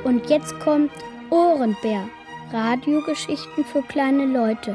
Und jetzt kommt Ohrenbär. Radiogeschichten für kleine Leute.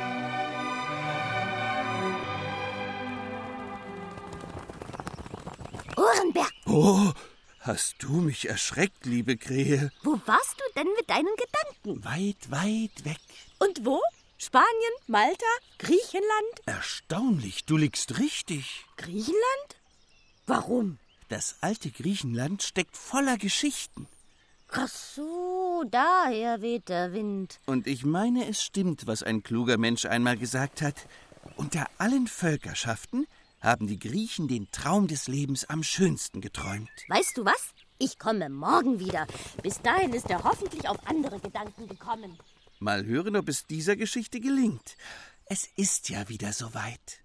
Ohrenbär! Oh, hast du mich erschreckt, liebe Krähe? Wo warst du denn mit deinen Gedanken? Weit, weit weg. Und wo? Spanien, Malta, Griechenland? Erstaunlich, du liegst richtig. Griechenland? Warum? Das alte Griechenland steckt voller Geschichten. Ach so, daher weht der Wind. Und ich meine, es stimmt, was ein kluger Mensch einmal gesagt hat. Unter allen Völkerschaften haben die Griechen den Traum des Lebens am schönsten geträumt. Weißt du was? Ich komme morgen wieder. Bis dahin ist er hoffentlich auf andere Gedanken gekommen. Mal hören, ob es dieser Geschichte gelingt. Es ist ja wieder soweit.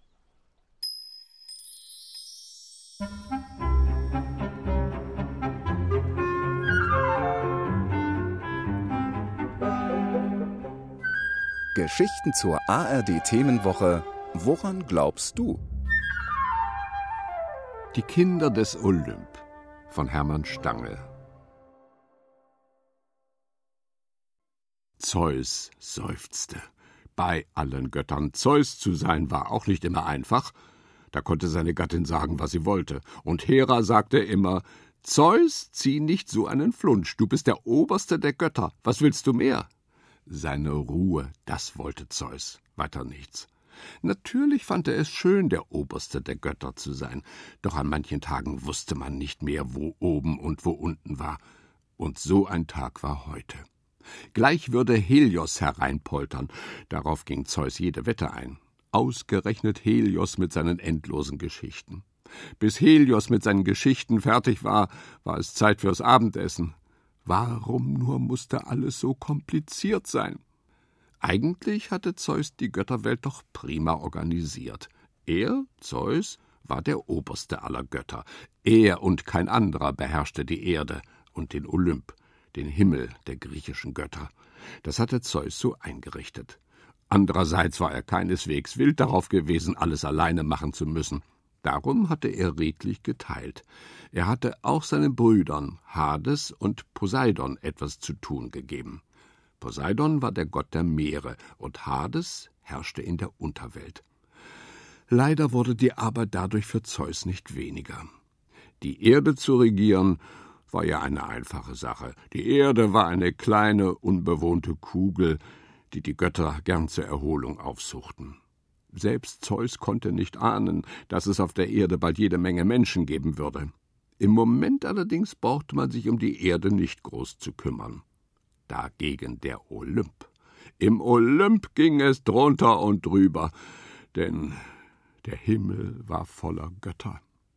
Geschichten zur ARD-Themenwoche. Woran glaubst du? Die Kinder des Olymp von Hermann Stangl. Zeus seufzte. Bei allen Göttern Zeus zu sein, war auch nicht immer einfach. Da konnte seine Gattin sagen, was sie wollte. Und Hera sagte immer: Zeus, zieh nicht so einen Flunsch, du bist der Oberste der Götter. Was willst du mehr? Seine Ruhe, das wollte Zeus, weiter nichts. Natürlich fand er es schön, der Oberste der Götter zu sein, doch an manchen Tagen wusste man nicht mehr, wo oben und wo unten war. Und so ein Tag war heute. Gleich würde Helios hereinpoltern, darauf ging Zeus jede Wette ein. Ausgerechnet Helios mit seinen endlosen Geschichten. Bis Helios mit seinen Geschichten fertig war, war es Zeit fürs Abendessen. Warum nur musste alles so kompliziert sein? Eigentlich hatte Zeus die Götterwelt doch prima organisiert. Er, Zeus, war der Oberste aller Götter. Er und kein anderer beherrschte die Erde und den Olymp, den Himmel der griechischen Götter. Das hatte Zeus so eingerichtet. Andererseits war er keineswegs wild darauf gewesen, alles alleine machen zu müssen. Darum hatte er redlich geteilt. Er hatte auch seinen Brüdern Hades und Poseidon etwas zu tun gegeben. Poseidon war der Gott der Meere und Hades herrschte in der Unterwelt. Leider wurde die Arbeit dadurch für Zeus nicht weniger. Die Erde zu regieren war ja eine einfache Sache. Die Erde war eine kleine, unbewohnte Kugel, die die Götter gern zur Erholung aufsuchten. Selbst Zeus konnte nicht ahnen, dass es auf der Erde bald jede Menge Menschen geben würde. Im Moment allerdings brauchte man sich um die Erde nicht groß zu kümmern. Dagegen der Olymp. Im Olymp ging es drunter und drüber, denn der Himmel war voller Götter.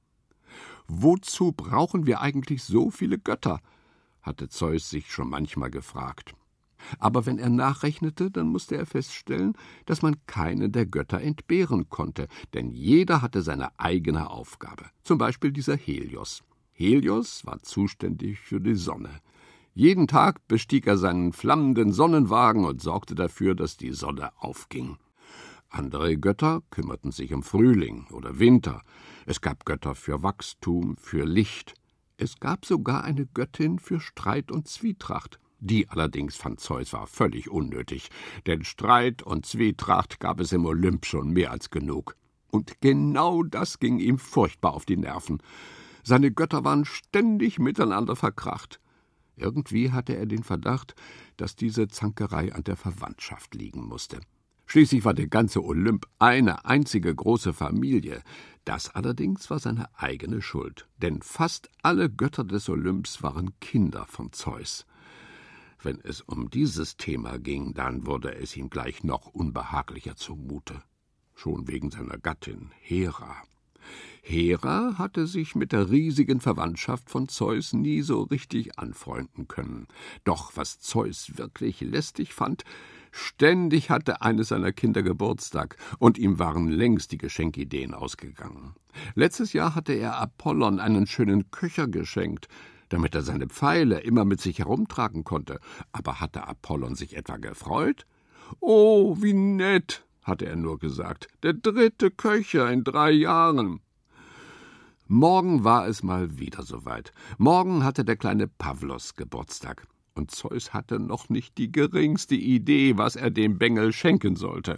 Wozu brauchen wir eigentlich so viele Götter? Hatte Zeus sich schon manchmal gefragt. Aber wenn er nachrechnete, dann musste er feststellen, dass man keinen der Götter entbehren konnte, denn jeder hatte seine eigene Aufgabe. Zum Beispiel dieser Helios. Helios war zuständig für die Sonne. Jeden Tag bestieg er seinen flammenden Sonnenwagen und sorgte dafür, dass die Sonne aufging. Andere Götter kümmerten sich um Frühling oder Winter. Es gab Götter für Wachstum, für Licht. Es gab sogar eine Göttin für Streit und Zwietracht. Die allerdings, fand Zeus, war völlig unnötig, denn Streit und Zwietracht gab es im Olymp schon mehr als genug. Und genau das ging ihm furchtbar auf die Nerven. Seine Götter waren ständig miteinander verkracht. Irgendwie hatte er den Verdacht, dass diese Zankerei an der Verwandtschaft liegen musste. Schließlich war der ganze Olymp eine einzige große Familie. Das allerdings war seine eigene Schuld, denn fast alle Götter des Olymps waren Kinder von Zeus. Wenn es um dieses Thema ging, dann wurde es ihm gleich noch unbehaglicher zumute. Schon wegen seiner Gattin Hera. Hera hatte sich mit der riesigen Verwandtschaft von Zeus nie so richtig anfreunden können. Doch was Zeus wirklich lästig fand, ständig hatte eines seiner Kinder Geburtstag, und ihm waren längst die Geschenkideen ausgegangen. Letztes Jahr hatte er Apollon einen schönen Köcher geschenkt, damit er seine Pfeile immer mit sich herumtragen konnte. Aber hatte Apollon sich etwa gefreut? »Oh, wie nett«, hatte er nur gesagt, »der 3. Köcher in 3 Jahren.« Morgen war es mal wieder soweit. Morgen hatte der kleine Pavlos Geburtstag. und Zeus hatte noch nicht die geringste Idee, was er dem Bengel schenken sollte.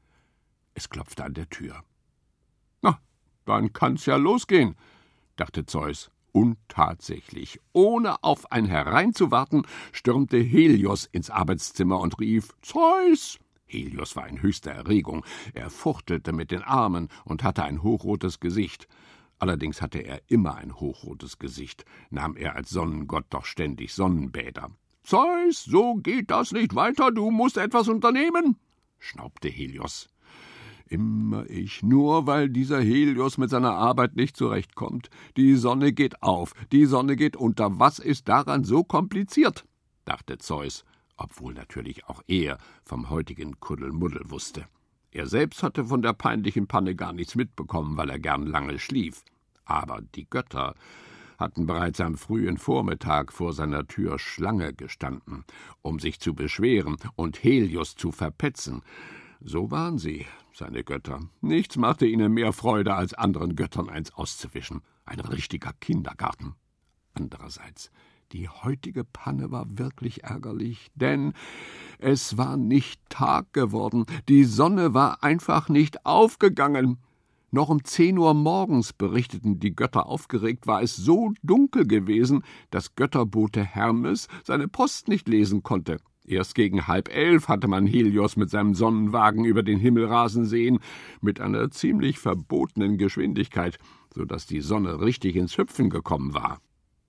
Es klopfte an der Tür. »Na, dann kann's ja losgehen«, dachte Zeus. Und tatsächlich, ohne auf ein hereinzuwarten, stürmte Helios ins Arbeitszimmer und rief: »Zeus!« Helios war in höchster Erregung. Er fuchtelte mit den Armen und hatte ein hochrotes Gesicht. Allerdings hatte er immer ein hochrotes Gesicht, nahm er als Sonnengott doch ständig Sonnenbäder. »Zeus, so geht das nicht weiter, du musst etwas unternehmen«, schnaubte Helios. »Immer ich, nur weil dieser Helios mit seiner Arbeit nicht zurechtkommt. Die Sonne geht auf, die Sonne geht unter. Was ist daran so kompliziert?«, dachte Zeus, obwohl natürlich auch er vom heutigen Kuddelmuddel wusste. Er selbst hatte von der peinlichen Panne gar nichts mitbekommen, weil er gern lange schlief. Aber die Götter hatten bereits am frühen Vormittag vor seiner Tür Schlange gestanden, um sich zu beschweren und Helios zu verpetzen. So waren sie, seine Götter. Nichts machte ihnen mehr Freude, als anderen Göttern eins auszuwischen. Ein richtiger Kindergarten. Andererseits, die heutige Panne war wirklich ärgerlich, denn es war nicht Tag geworden. Die Sonne war einfach nicht aufgegangen. Noch um 10 Uhr morgens, berichteten die Götter aufgeregt, war es so dunkel gewesen, dass Götterbote Hermes seine Post nicht lesen konnte. Erst gegen 10:30 hatte man Helios mit seinem Sonnenwagen über den Himmel rasen sehen, mit einer ziemlich verbotenen Geschwindigkeit, so dass die Sonne richtig ins Hüpfen gekommen war.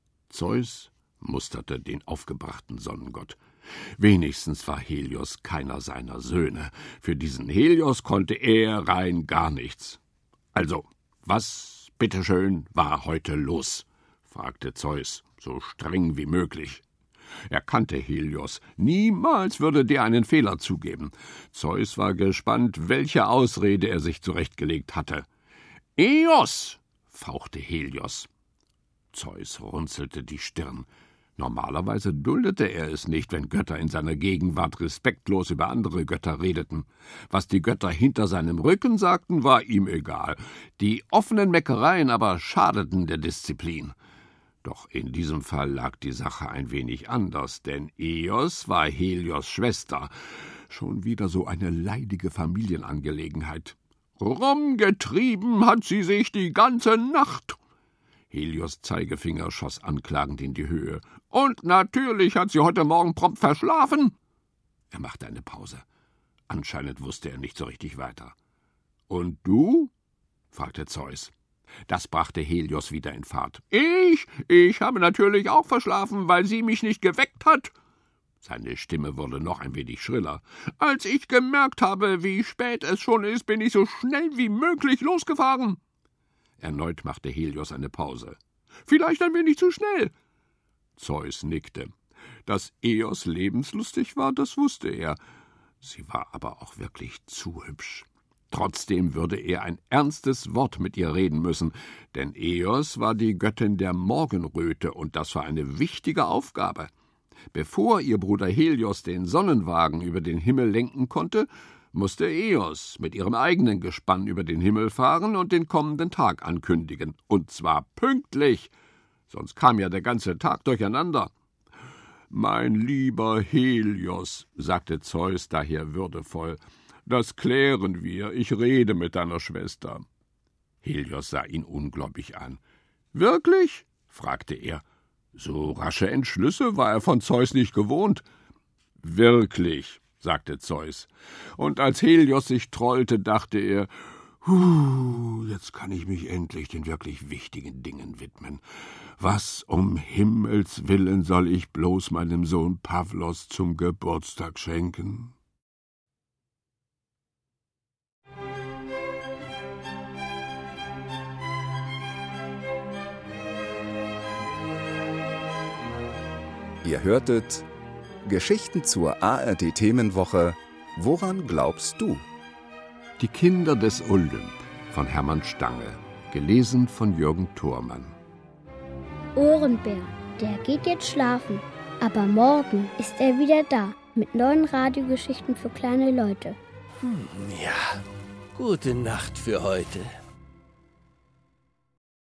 Zeus musterte den aufgebrachten Sonnengott. Wenigstens war Helios keiner seiner Söhne. Für diesen Helios konnte er rein gar nichts. »Also, was, bitteschön, war heute los?« fragte Zeus, so streng wie möglich. Er kannte Helios. Niemals würde der einen Fehler zugeben. Zeus war gespannt, welche Ausrede er sich zurechtgelegt hatte. »Eos«, fauchte Helios. Zeus runzelte die Stirn. Normalerweise duldete er es nicht, wenn Götter in seiner Gegenwart respektlos über andere Götter redeten. Was die Götter hinter seinem Rücken sagten, war ihm egal. Die offenen Meckereien aber schadeten der Disziplin. Doch in diesem Fall lag die Sache ein wenig anders, denn Eos war Helios Schwester. Schon wieder so eine leidige Familienangelegenheit. »Rumgetrieben hat sie sich die ganze Nacht«, Helios Zeigefinger schoss anklagend in die Höhe. »Und natürlich hat sie heute Morgen prompt verschlafen.« Er machte eine Pause. Anscheinend wusste er nicht so richtig weiter. »Und du?« fragte Zeus. Das brachte Helios wieder in Fahrt. Ich habe natürlich auch verschlafen, weil sie mich nicht geweckt hat.« Seine Stimme wurde noch ein wenig schriller. »Als ich gemerkt habe, wie spät es schon ist, bin ich so schnell wie möglich losgefahren.« Erneut machte Helios eine Pause. »Vielleicht ein wenig zu schnell.« Zeus nickte. Dass Eos lebenslustig war, das wusste er. Sie war aber auch wirklich zu hübsch. Trotzdem würde er ein ernstes Wort mit ihr reden müssen, denn Eos war die Göttin der Morgenröte, und das war eine wichtige Aufgabe. Bevor ihr Bruder Helios den Sonnenwagen über den Himmel lenken konnte, musste Eos mit ihrem eigenen Gespann über den Himmel fahren und den kommenden Tag ankündigen. Und zwar pünktlich, sonst kam ja der ganze Tag durcheinander. »Mein lieber Helios«, sagte Zeus daher würdevoll, »das klären wir, ich rede mit deiner Schwester.« Helios sah ihn ungläubig an. »Wirklich?« fragte er. So rasche Entschlüsse war er von Zeus nicht gewohnt. »Wirklich«, sagte Zeus. Und als Helios sich trollte, dachte er, jetzt kann ich mich endlich den wirklich wichtigen Dingen widmen. Was um Himmels willen soll ich bloß meinem Sohn Pavlos zum Geburtstag schenken? Ihr hörtet Geschichten zur ARD-Themenwoche Woran glaubst du? Die Kinder des Olymp von Hermann Stange, gelesen von Jürgen Thormann. Ohrenbär, der geht jetzt schlafen, aber morgen ist er wieder da mit neuen Radiogeschichten für kleine Leute. Ja, gute Nacht für heute.